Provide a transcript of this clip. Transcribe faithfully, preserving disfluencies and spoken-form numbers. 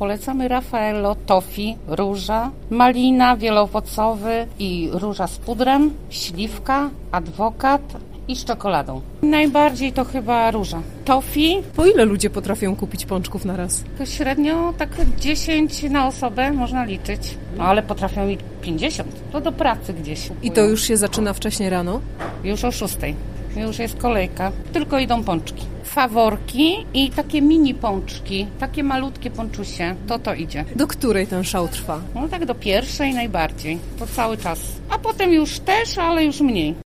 polecamy Raffaello, toffee, róża, malina, wieloowocowy i róża z pudrem, śliwka, adwokat i z czekoladą. Najbardziej to chyba róża. Toffee. Po ile ludzie potrafią kupić pączków na raz? To średnio tak dziesięć na osobę można liczyć. No ale potrafią i pięćdziesiąt. To do pracy gdzieś. I to już się zaczyna wcześniej rano? Już o szóstej. Już jest kolejka. Tylko idą pączki. Faworki i takie mini pączki. Takie malutkie pączusie. To to idzie. Do której ten szał trwa? No tak do pierwszej najbardziej. To cały czas. A potem już też, ale już mniej.